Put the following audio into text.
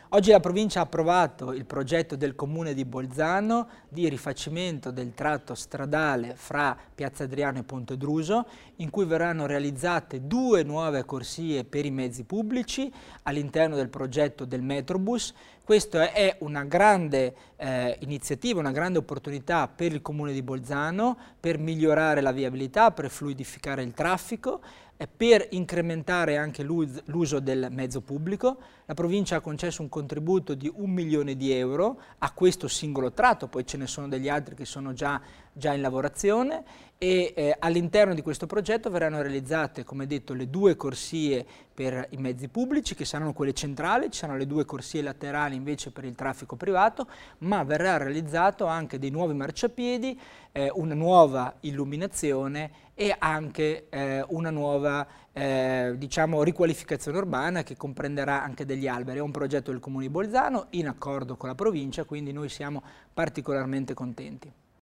Oggi la provincia ha approvato il progetto del Comune di Bolzano di rifacimento del tratto stradale fra Piazza Adriano e Ponte Druso, in cui verranno realizzate 2 nuove corsie per i mezzi pubblici all'interno del progetto del Metrobus. Questa è una grande iniziativa, una grande opportunità per il Comune di Bolzano per migliorare la viabilità, per fluidificare il traffico, per incrementare anche l'uso del mezzo pubblico. La provincia ha concesso un contributo di 1 milione di euro a questo singolo tratto, poi ce ne sono degli altri che sono già in lavorazione, e all'interno di questo progetto verranno realizzate, come detto, le 2 corsie per i mezzi pubblici, che saranno quelle centrali, ci saranno le 2 corsie laterali invece per il traffico privato, ma verrà realizzato anche dei nuovi marciapiedi, una nuova illuminazione e anche una nuova diciamo, riqualificazione urbana che comprenderà anche degli alberi. È un progetto del Comune di Bolzano in accordo con la provincia, quindi noi siamo particolarmente contenti.